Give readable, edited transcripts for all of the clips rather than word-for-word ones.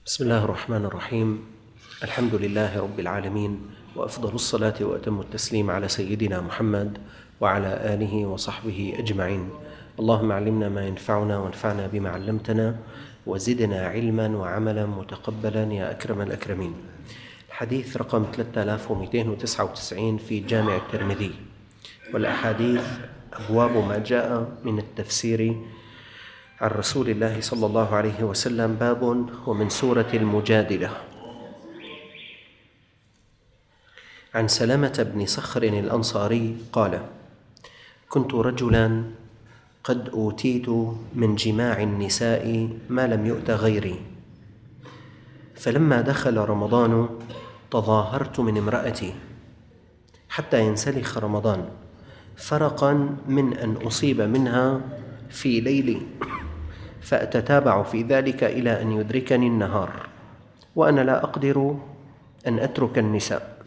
بسم الله الرحمن الرحيم. الحمد لله رب العالمين، وأفضل الصلاة وأتم التسليم على سيدنا محمد وعلى آله وصحبه أجمعين. اللهم علمنا ما ينفعنا وانفعنا بما علمتنا وزدنا علما وعملا متقبلا يا أكرم الأكرمين. الحديث رقم 3299 في جامع الترمذي، والأحاديث أبواب ما جاء من التفسير عن رسول الله صلى الله عليه وسلم. باب ومن سورة المجادلة. عن سلمة بن صخر الأنصاري قال: كنت رجلا قد أوتيت من جماع النساء ما لم يؤت غيري، فلما دخل رمضان تظاهرت من امرأتي حتى ينسلخ رمضان، فرقا من أن أصيب منها في ليلي، فأتتابع في ذلك إلى أن يدركني النهار وأنا لا أقدر أن أترك النساء.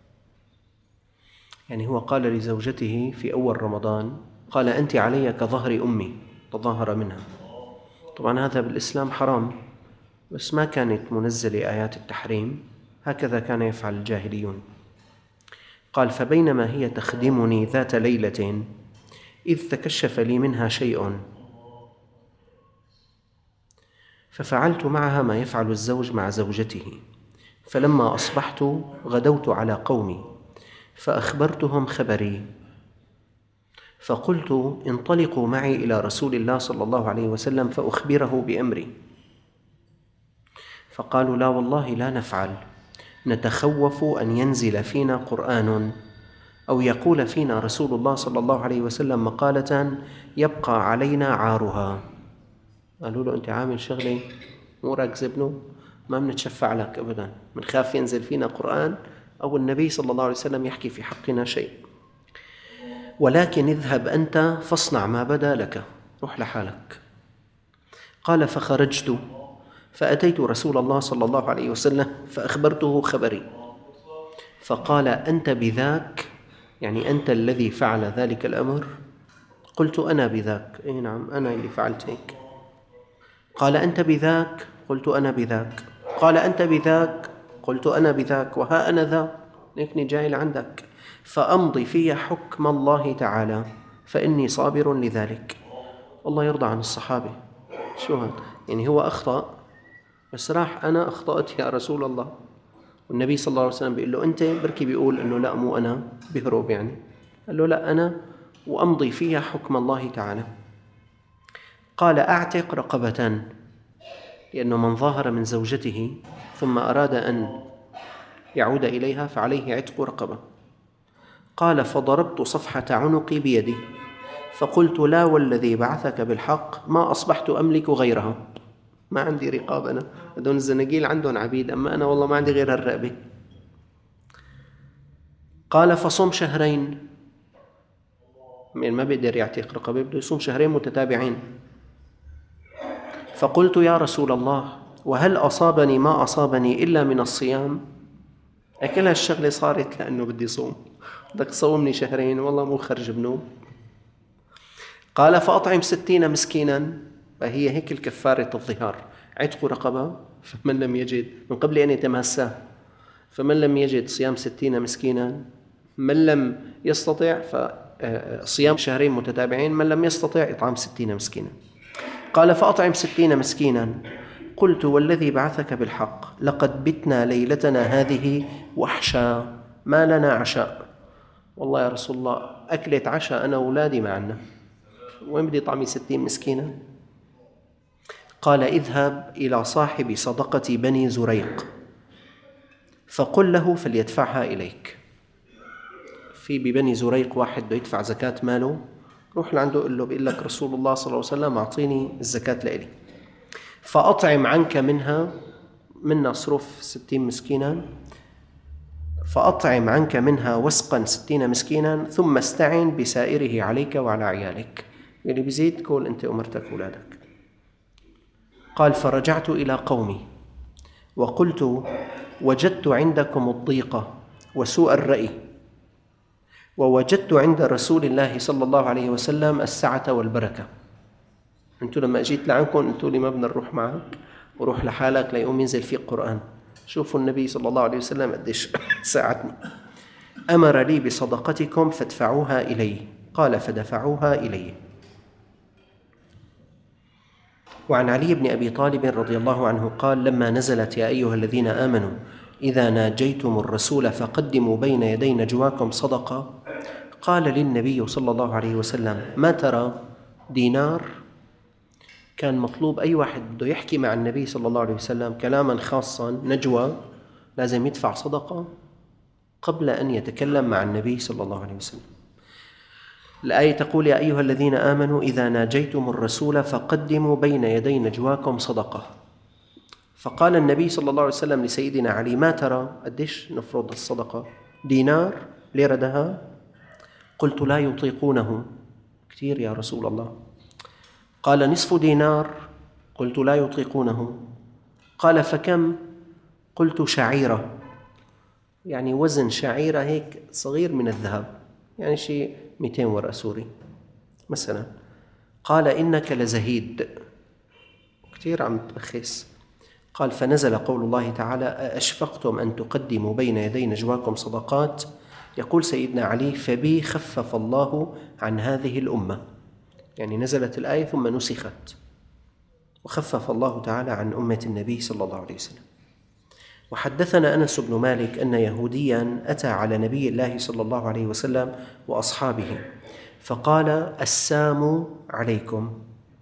يعني هو قال لزوجته في أول رمضان، قال: أنت علي كظهر أمي، تظاهر منها. طبعا هذا بالإسلام حرام، بس ما كانت منزلة آيات التحريم، هكذا كان يفعل الجاهليون. قال: فبينما هي تخدمني ذات ليلة إذ تكشف لي منها شيء، ففعلت معها ما يفعل الزوج مع زوجته، فلما أصبحت غدوت على قومي فأخبرتهم خبري، فقلت: انطلقوا معي إلى رسول الله صلى الله عليه وسلم فأخبره بأمري. فقالوا: لا والله لا نفعل، نتخوف أن ينزل فينا قرآن أو يقول فينا رسول الله صلى الله عليه وسلم مقالة يبقى علينا عارها. قالوا له: أنت عامل شغلة مو راكز ابنه، ما بنتشفع لك أبدا، بنخاف ينزل فينا قرآن أو النبي صلى الله عليه وسلم يحكي في حقنا شيء، ولكن اذهب أنت فاصنع ما بدا لك، روح لحالك. قال: فخرجت فأتيت رسول الله صلى الله عليه وسلم فأخبرته خبري، فقال: أنت بذاك؟ يعني أنت الذي فعل ذلك الأمر؟ قلت: أنا بذاك. إيه نعم، أنا اللي فعلت هيك. قال: أنت بذاك؟ قلت: أنا بذاك. قال: أنت بذاك؟ قلت: أنا بذاك، وها أنا ذا، لكني جاي لعندك، فأمضي في حكم الله تعالى فإني صابر لذلك. الله يرضى عن الصحابة. شو هذا؟ يعني هو أخطأ، بس راح: أنا أخطأت يا رسول الله. والنبي صلى الله عليه وسلم بيقول له: أنت بركي، بيقول إنه لا مو أنا، بيهرب يعني. قال له: لا أنا، وأمضي فيها حكم الله تعالى. قال: أعتق رقبة، لأنه من ظاهر من زوجته ثم أراد أن يعود إليها فعليه عتق رقبة. قال: فضربت صفحة عنقي بيدي فقلت: لا والذي بعثك بالحق ما أصبحت أملك غيرها، ما عندي رقاب أنا، هذول الزناقيل عندهم عبيد، أما أنا والله ما عندي غير هالرقبة. قال: فصم شهرين، من ما بيقدر يعتق رقبة بده يصوم شهرين متتابعين. فقلت: يا رسول الله، وهل أصابني ما أصابني إلا من الصيام؟ كل هالشغلة صارت لأنه بدي صوم، بدك تصومني شهرين، والله مو خرج بنوم. قال: فأطعم 60 مسكينا، فهي هيك الكفارة الظهار، عتق رقبة، فمن لم يجد من قبل أن يتماساه، فمن لم يجد صيام 60 مسكينا، من لم يستطع فصيام شهرين متتابعين، من لم يستطع إطعام 60 مسكينا. قال: فأطعم 60 مسكينا. قلت: والذي بعثك بالحق لقد بتنا ليلتنا هذه وحشا، ما لنا عشاء. والله يا رسول الله أكلة عشاء أنا وأولادي معنا، وين بدي طعمي 60 مسكينا؟ قال: اذهب إلى صاحب صدقة بني زريق فقل له فليدفعها إليك. في ببني زريق واحد بده يدفع زكاة ماله، روح لعنده قل له: بيقول لك رسول الله صلى الله عليه وسلم أعطيني الزكاة لإلي، فأطعم عنك منها صرف 60 مسكينا، فأطعم عنك منها وسقا 60 مسكينا، ثم استعن بسائره عليك وعلى عيالك، اللي بزيد قول أنت أمرتك أولادك. قال: فرجعت إلى قومي وقلت: وجدت عندكم الضيقة وسوء الرأي، ووجدت عند رسول الله صلى الله عليه وسلم السعة والبركة. أنتوا لما أجيت لعنكم قلتوا لي ما بدنا نروح معك، وروح لحالك ليقوم ينزل فيك قرآن. شوفوا النبي صلى الله عليه وسلم قديش ساعدني. أمر لي بصدقتكم فادفعوها إليه، قال فدفعوها إليه. وعن علي بن أبي طالب رضي الله عنه قال: لما نزلت يا أيها الذين آمنوا إذا ناجيتم الرسول فقدموا بين يدي نجواكم صدقة، قال للنبي صلى الله عليه وسلم: ما ترى؟ دينار. كان مطلوب أي واحد بده يحكي مع النبي صلى الله عليه وسلم كلاما خاصا نجوى لازم يدفع صدقة قبل أن يتكلم مع النبي صلى الله عليه وسلم. الآية تقول: يا أيها الذين آمنوا إذا ناجيتم الرسول فقدموا بين يدي نجواكم صدقة. فقال النبي صلى الله عليه وسلم لسيدنا علي: ما ترى؟ قديش نفرض الصدقة؟ دينار؟ ليرة ذهب؟ قلت: لا يطيقونه. كثير يا رسول الله. قال: نصف دينار. قلت: لا يطيقونه. قال: فكم؟ قلت: شعيرة، يعني وزن شعيرة هيك صغير من الذهب، يعني شيء 200 ورقة سوري مثلا. قال: إنك لزهيد، كثير عم تبخس. قال: فنزل قول الله تعالى: أأشفقتم أن تقدموا بين يدي نجواكم صدقات. يقول سيدنا علي: فبي خفف الله عن هذه الأمة، يعني نزلت الآية ثم نسخت وخفف الله تعالى عن أمة النبي صلى الله عليه وسلم. وحدثنا أنس بن مالك أن يهوديا أتى على نبي الله صلى الله عليه وسلم وأصحابه فقال: السام عليكم.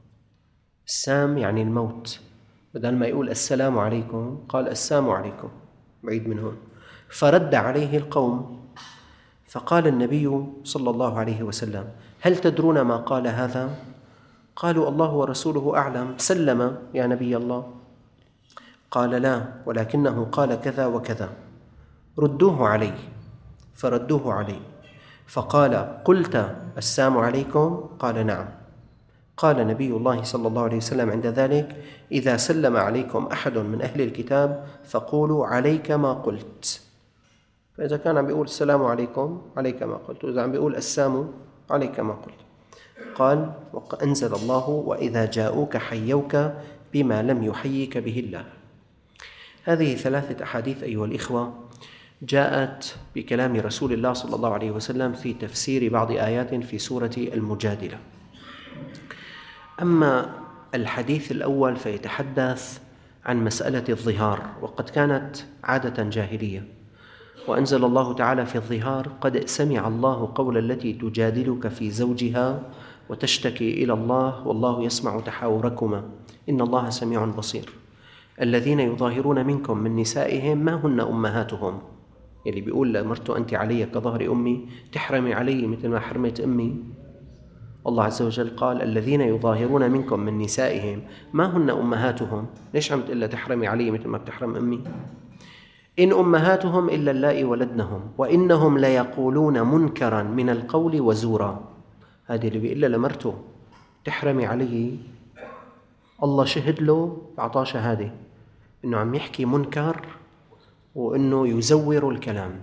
السام يعني الموت، بدل ما يقول السلام عليكم قال السام عليكم، بعيد من هون. فرد عليه القوم، فقال النبي صلى الله عليه وسلم: هل تدرون ما قال هذا؟ قالوا: الله ورسوله أعلم. سلم يا نبي الله؟ قال: لا، ولكنه قال كذا وكذا. ردوه عليه. فردوه عليه، فقال: قلت السلام عليكم؟ قال: نعم. قال نبي الله صلى الله عليه وسلم عند ذلك: إذا سلم عليكم أحد من أهل الكتاب فقولوا عليك ما قلت. فإذا كان عم بيقول السلام عليكم عليك ما قلت، وإذا عم بيقول السلام عليك ما قلت. قال: وأنزل الله: وإذا جاءوك حيوك بما لم يحيك به الله. هذه 3 أحاديث أيها الإخوة جاءت بكلام رسول الله صلى الله عليه وسلم في تفسير بعض آيات في سورة المجادلة. أما الحديث الأول فيتحدث عن مسألة الظهار، وقد كانت عادة جاهلية، وأنزل الله تعالى في الظهار: قد سمع الله قول التي تجادلك في زوجها وتشتكي إلى الله والله يسمع تحاوركما إن الله سميع بصير. الذين يظاهرون منكم من نسائهم ما هن أمهاتهم، يلي بيقول لمرته أنت علي كظهر أمي، تحرمي علي مثل ما حرمت أمي. الله عز وجل قال: الذين يظاهرون منكم من نسائهم ما هن أمهاتهم. ليش عم تقول تحرمي علي مثل ما بتحرم أمي؟ إن أمهاتهم إلا اللائي ولدنهم وإنهم ليقولون منكرا من القول وزورا. هذه اللي بيقول لمرته تحرمي علي، الله شهد له أعطاه شهادة إنه عم يحكي منكر وإنه يزور الكلام.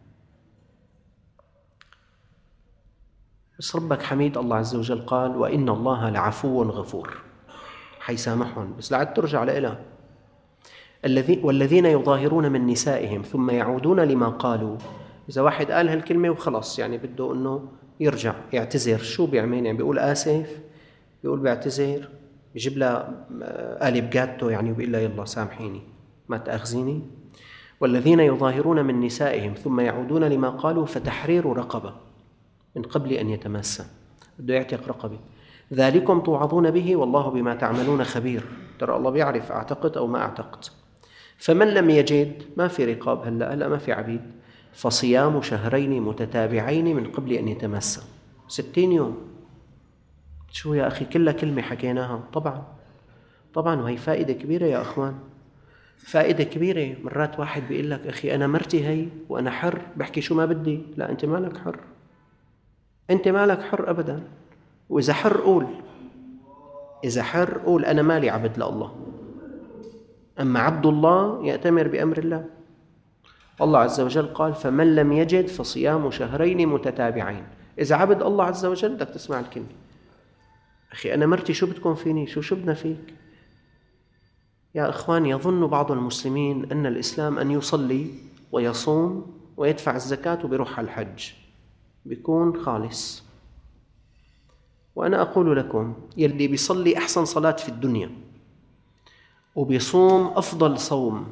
بس ربك حميد، الله عز وجل قال: وإن الله لعفو غفور، حيسامحهم بس لعد ترجع لإله. والذين يظاهرون من نسائهم ثم يعودون لما قالوا. إذا واحد قال هالكلمة وخلص يعني بده إنه يرجع يعتذر، شو بيعمل؟ يعني بيقول آسف، بيقول بيعتذر، بيجيب لها قالب جاتو يعني وبيقول لها يلا سامحيني ما تأخذيني. والذين يظاهرون من نسائهم ثم يعودون لما قالوا فتحرير رقبة من قبل أن يتماسى، بده يعتق رقبة. ذلكم توعظون به والله بما تعملون خبير. ترى الله بيعرف أعتقت أو ما أعتقت. فمن لم يجد، ما في رقاب هلأ ما في عبيد، فصيام شهرين متتابعين من قبل أن يتماسى، 60 يوم. شو يا أخي، كلها كلمة حكيناها. طبعا وهي فائدة كبيرة يا أخوان، فائدة كبيرة. مرات واحد بيقول لك أخي أنا مرتي هي وأنا حر، بحكي شو ما بدي. لا، أنت مالك حر، أنت مالك حر أبدا. وإذا حر قول، إذا حر قول أنا مالي عبد لله. أما عبد الله يأتمر بأمر الله. الله عز وجل قال: فمن لم يجد فصيام شهرين متتابعين. إذا عبد الله عز وجل بدك تسمع الكلمة. أخي أنا مرتي شو بتكون فيني، شو بدنا فيك؟ يا إخوان، يظن بعض المسلمين أن الإسلام أن يصلي ويصوم ويدفع الزكاة وبيروح على الحج بيكون خالص. وأنا أقول لكم يلي بيصلي أحسن صلاة في الدنيا وبيصوم أفضل صوم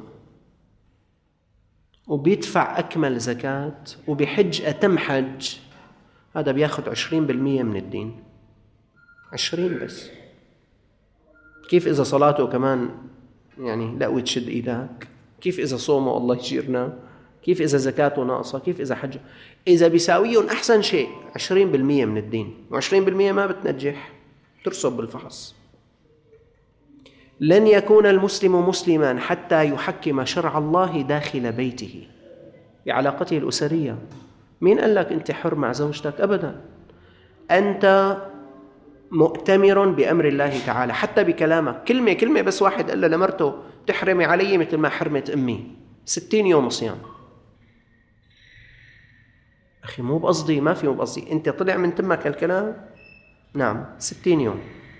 وبيدفع أكمل زكاة وبيحج أتم حج، هذا بياخد 20% من الدين. 20 بس. كيف إذا صلاته كمان يعني لا وتشد إيدك؟ كيف إذا صومه الله يجيرنا؟ كيف إذا زكاته ناقصة؟ كيف إذا حجه؟ إذا بيساويهم أحسن شيء 20% من الدين، و20% ما بتنجح، ترسب بالفحص. لن يكون المسلم مسلما حتى يحكم شرع الله داخل بيته بعلاقته الأسرية. مين قال لك أنت حر مع زوجتك؟ أبدا، أنت مؤتمر بأمر الله تعالى حتى بكلامك. كلمة بس واحد قال لمرته تحرمي علي مثل ما حرمت أمي، 60 يوم صيام. أخي مو بقصدي، ما في مو بقصدي، أنت طلع من تمك الكلام، نعم 60 يوم،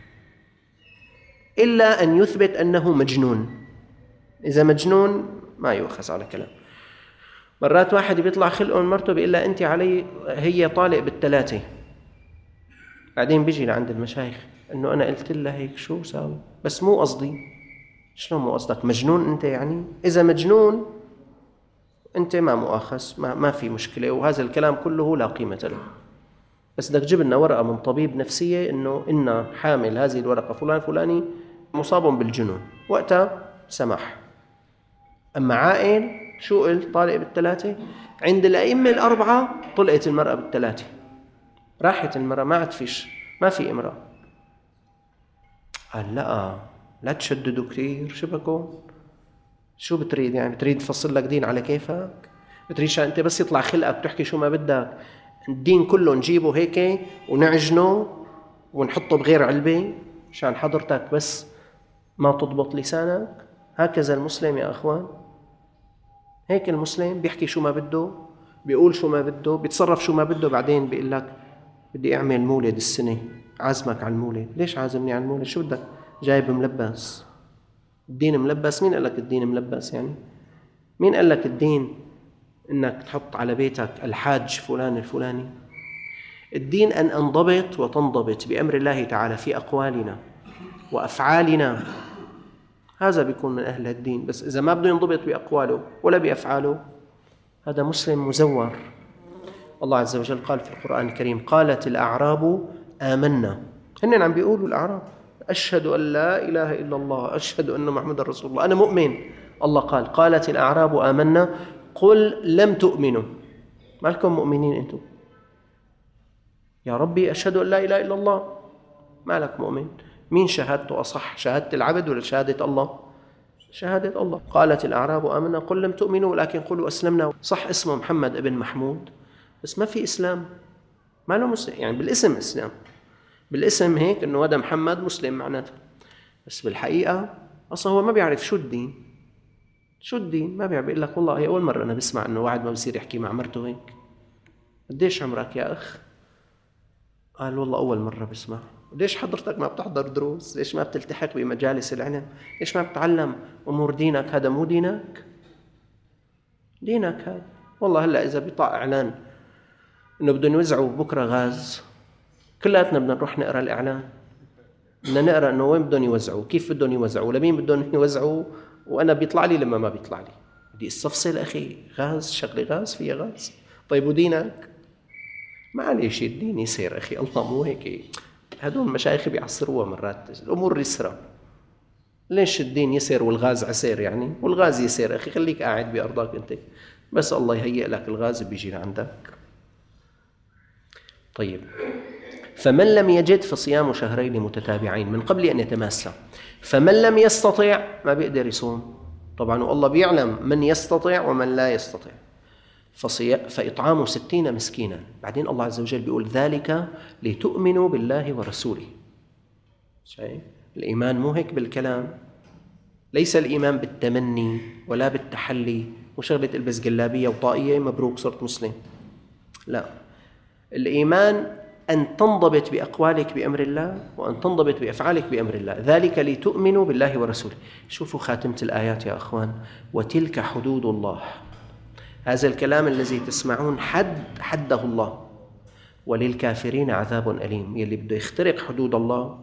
إلا أن يثبت أنه مجنون. إذا مجنون ما يؤخذ على كلام. مرات واحد بيطلع خلقه من مرته بيقول لها أنت علي، هي طالق بالثلاثة، بعدين بيجي لعند المشايخ إنه أنا قلت لها هيك، شو ساوي؟ بس مو قصدي. شلون مو قصدك؟ مجنون أنت يعني؟ إذا مجنون أنت ما مؤاخذ، ما في مشكلة، وهذا الكلام كله لا قيمة له. بس بدك تجيب لنا ورقة من طبيب نفسية إنه إن حامل هذه الورقة فلان فلاني مصاب بالجنون، وقتها سمح. أما عائل شو قلت؟ طالق بالثلاثة. عند الأئمة الأربعة طلقت المرأة بالثلاثة، راحت المرأة، ما عاد فيش، ما في امرأة. قال لا تشددوا كثير، شبكون شو بتريد يعني؟ بتريد تفصل لك دين على كيفك؟ بتريد أنت بس يطلع خلقك تحكي شو ما بدك؟ الدين كله نجيبه هيك ونعجنه ونحطه بغير علبة عشان حضرتك بس ما تضبط لسانك؟ هكذا المسلم يا أخوان، هيك المسلم بيحكي شو ما بده، بيقول شو ما بده، بيتصرف شو ما بده، بعدين بيقول لك بدي أعمل مولد السنة، عازمك على المولد. ليش عازمني على المولد؟ شو بدك؟ جايب ملبس؟ الدين ملبس؟ مين قال لك الدين ملبس يعني؟ مين قال لك الدين إنك تحط على بيتك الحاج فلان الفلاني؟ الدين أن أنضبط وتنضبط بأمر الله تعالى في أقوالنا وأفعالنا، هذا بيكون من أهل الدين. بس إذا ما بده ينضبط بأقواله ولا بأفعاله، هذا مسلم مزور. الله عز وجل قال في القرآن الكريم: قالت الأعراب آمنا. هن عم بيقولوا الأعراب أشهد أن لا إله إلا الله، أشهد أن محمد رسول الله، أنا مؤمن. الله قال: قالت الأعراب آمنا قل لم تؤمنوا. ما لكم مؤمنين أنتم؟ يا ربي أشهد أن لا إله إلا الله، ما لك مؤمن؟ مين شهادته أصح، شهادة العبد ولا شهادة الله؟ شهادة الله. قالت الأعراب آمنا قل لم تؤمنوا ولكن قولوا أسلمنا. صح اسمه محمد ابن محمود بس ما في إسلام، ما له مسلم يعني، بالاسم إسلام، بالاسم هيك إنه هذا محمد مسلم معناته، بس بالحقيقة أصلا هو ما بيعرف شو الدين. شو الدين؟ ما بيعرف. بيقول لك والله هي أول مرة أنا بسمع إنه واحد ما بصير يحكي مع مرته هيك. قديش عمرك يا أخ؟ قال والله أول مرة بسمع. ليش حضرتك ما بتحضر دروس؟ ليش ما بتلتحق بمجالس العلم؟ ليش ما بتعلم أمور دينك؟ هذا مو دينك؟ دينك هذا. والله هلأ إذا بيطلع إعلان إنه بدهم يوزعوا بكرة غاز، كلاتنا بدنا نروح نقرأ الإعلان، بدنا نقرأ إنه وين بدهم يوزعوا، كيف بدهم يوزعوا، لمين بدهم يوزعوا، وأنا بيطلع لي لما ما بيطلع لي. بدي استفصل أخي، غاز، شغلي غاز فيها غاز. طيب ودينك؟ معليش الدين يسير أخي، الله مو هيك. هدول المشايخ بيعصروها مرات، الأمور يسرى. ليش الدين يسير والغاز عسير يعني؟ والغاز يسير أخي، خليك قاعد بأرضك أنت، بس الله يهيئ لك الغاز بيجي لعندك. طيب، فمن لم يجد فصيام شهرين متتابعين من قبل أن يتماسى. فمن لم يستطع ما بيقدر يصوم طبعا، والله بيعلم من يستطيع ومن لا يستطيع، فإطعام 60 مسكينا. بعدين الله عز وجل بيقول: ذلك لتؤمنوا بالله ورسوله. شايف الإيمان مو هيك بالكلام، ليس الإيمان بالتمني ولا بالتحلي وشغلة البس جلابية وطاقية مبروك صرت مسلم. لا، الإيمان أن تنضبط بأقوالك بأمر الله، وأن تنضبط بأفعالك بأمر الله، ذلك لتؤمنوا بالله ورسوله. شوفوا خاتمة الآيات يا أخوان: وتلك حدود الله. هذا الكلام الذي تسمعون حده الله، وللكافرين عذاب أليم. يلي بده يخترق حدود الله.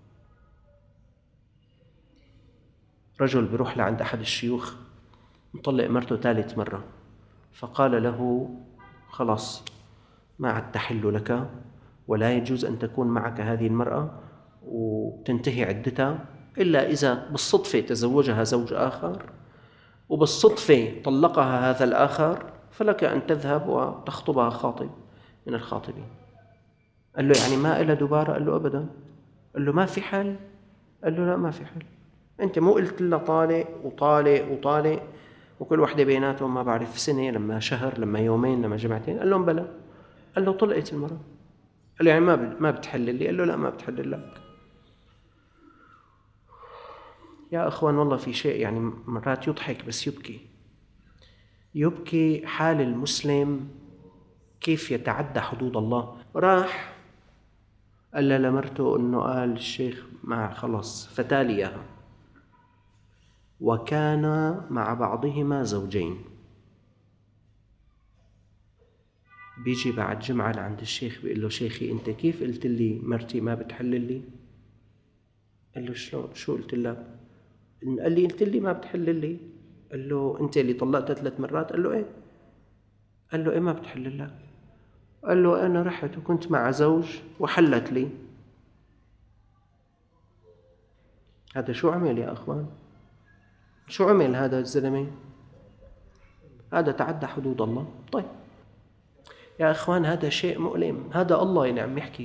رجل بيروح لعند أحد الشيوخ مطلق مرته 3 مرة، فقال له: خلاص ما عاد تحل لك، ولا يجوز أن تكون معك هذه المرأة وتنتهي عدتها إلا إذا بالصدفة تزوجها زوج آخر، وبالصدفة طلقها هذا الآخر، فلك أن تذهب وتخطبها خاطب من الخاطبين. قال له: يعني ما إلا دوباره؟ قال له: أبدا. قال له: ما في حل؟ قال له: لا ما في حل. أنت مو قلت لنا طالق وطالق وطالق وكل واحدة بيناتهم ما بعرف سنة، لما شهر، لما يومين، لما جمعتين؟ قال لهم: بلى. قال له: طلقت المرأة. قال له: يعني ما بتحل لي؟ قال له: لا ما بتحل لك. يا أخوان والله في شيء يعني مرات يضحك بس يبكي حال المسلم كيف يتعدى حدود الله. راح قال لمرته إنه قال الشيخ ما خلص فتاليها، وكان مع بعضهما زوجين. بيجي بعد جمعة لعند الشيخ بيقول له: شيخي أنت كيف قلت لي مرتي ما بتحل لي؟ قال له: شلون؟ شو قلت لك؟ قال لي: قلت لي ما بتحل لي. قال له: أنت اللي طلقتها 3 مرات؟ قال له: إيه. قال له: إيه ما بتحل لك؟ قال له: أنا رحت وكنت مع زوج وحلت لي. هذا شو عمل يا أخوان؟ شو عمل هذا الزلمة؟ هذا تعدى حدود الله. طيب يا أخوان هذا شيء مؤلم. هذا الله اللي عم يحكي،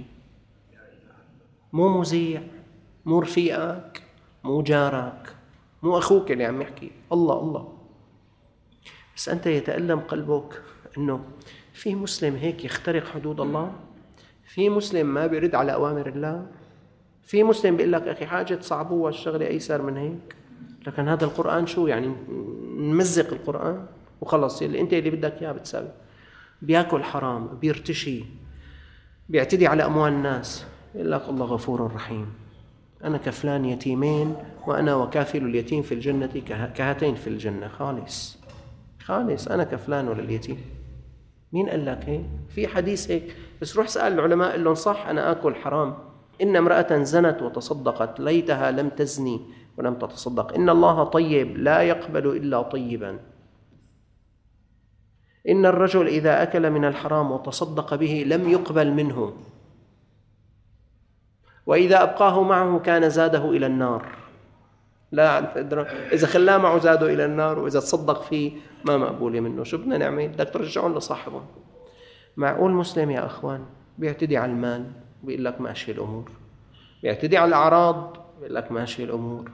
مو مذيع، مو رفيقك، مو جارك، مو أخوك اللي عم يحكي، الله. بس أنت يتألم قلبك أنه في مسلم هيك يخترق حدود الله، في مسلم ما بيرد على أوامر الله، في مسلم بيقول لك: أخي حاجة تصعبوها الشغلة أيسر من هيك. لكن هذا القرآن شو يعني؟ نمزق القرآن وخلص اللي أنت اللي بدك إياه بتساوي. بياكل حرام، بيرتشي، بيعتدي على أموال الناس، يقول لك الله غفور رحيم، أنا كفلان يتيمين وأنا وكافل اليتيم في الجنة كهاتين في الجنة. خالص أنا كفلان ولا اليتيم. مين قال لك هيك؟ في حديث هيك، بس روح سأل العلماء قال لهم: صح أنا آكل حرام. إن امرأة زنت وتصدقت ليتها لم تزني ولم تتصدق. إن الله طيب لا يقبل إلا طيبا. إن الرجل إذا أكل من الحرام وتصدق به لم يقبل منه، وإذا أبقاه معه كان زاده إلى النار. لا إذا خلاه معه زاده إلى النار، وإذا تصدق فيه ما مقبول منه. شو بدنا نعمل؟ بدك ترجعون لصاحبهم. معقول مسلم يا أخوان بيعتدي على المال بيقول لك ماشي الأمور، بيعتدي على الأعراض بيقول لك ماشي الأمور؟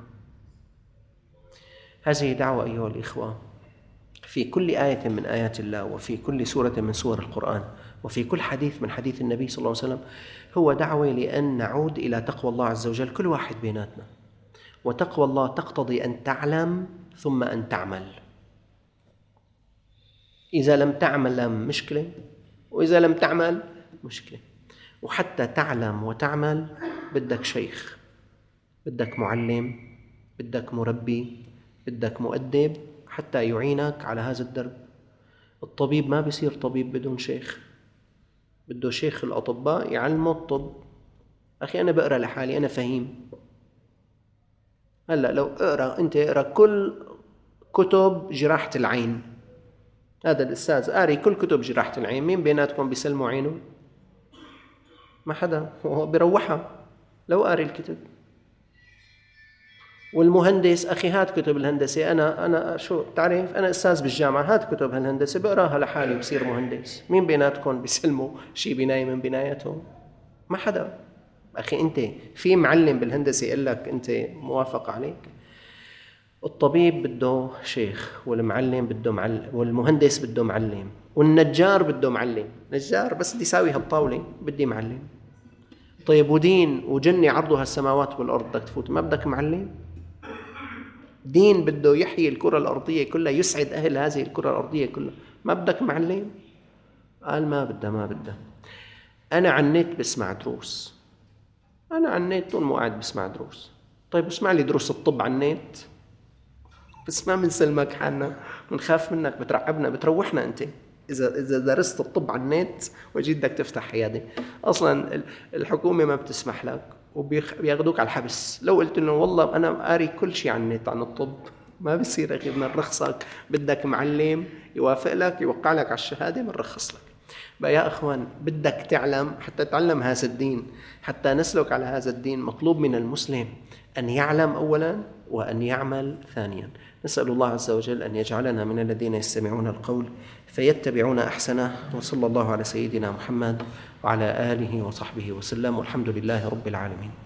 هذه دعوة أيها الإخوة في كل آية من آيات الله، وفي كل سورة من سور القرآن، وفي كل حديث من حديث النبي صلى الله عليه وسلم، هو دعوة لأن نعود إلى تقوى الله عز وجل كل واحد بيناتنا. وتقوى الله تقتضي أن تعلم ثم أن تعمل. إذا لم تعمل مشكلة، وإذا لم تعمل مشكلة. وحتى تعلم وتعمل بدك شيخ، بدك معلم، بدك مربي، بدك مؤدب حتى يعينك على هذا الدرب. الطبيب ما بيصير طبيب بدون شيخ، بده شيخ الأطباء يعلمه الطب. أخي أنا بقرأ لحالي، أنا فهيم. هلأ لو اقرأ كل كتب جراحة العين، هذا الأستاذ قاري كل كتب جراحة العين، مين بيناتكم بيسلموا عينه؟ ما حدا، وهو بيروحها لو قاري الكتب. والمهندس أخي هات كتب الهندسة، أنا شو تعرف، أنا أستاذ بالجامعة، هات كتب الهندسة بقراها لحالي بصير مهندس. مين بيناتكم بيسلموا شي بناية من بناياتهم؟ ما حدا. أخي أنت في معلم بالهندسة يقول لك أنت موافق عليك؟ الطبيب بده شيخ، والمعلم بده معلم، والمهندس بده معلم، والنجار بده معلم. نجار بس بدي ساوي هالطاولة بدي معلم. طيب ودين وجنة عرضها السماوات والأرض بدك تفوت، ما بدك معلم؟ دين بده يحيي الكرة الأرضية كلها، يسعد أهل هذه الكرة الأرضية كلها، ما بدك معلم؟ قال ما بدها. أنا على النت بسمع دروس، أنا على النت طول ما قاعد بسمع دروس. طيب اسمع لي دروس الطب على النت، بس ما بنسلمك حالنا، بنخاف منك، بترعبنا، بتروحنا أنت إذا درست الطب على النت وجيت بدك تفتح عيادة. أصلا الحكومة ما بتسمح لك وبياخدوك على الحبس. لو قلت إنه والله أنا قاري كل شيء عن النت عن الطب، ما بصير غير نرخصك، بدك معلم يوافق لك يوقع لك على الشهادة بنرخص لك. بقى يا أخوان، بدك تعلم حتى تعلم هذا الدين، حتى نسلك على هذا الدين. مطلوب من المسلم أن يعلم أولا وأن يعمل ثانيا. نسأل الله عز وجل أن يجعلنا من الذين يستمعون القول فيتبعون أحسنه. وصلى الله على سيدنا محمد وعلى آله وصحبه وسلم، والحمد لله رب العالمين.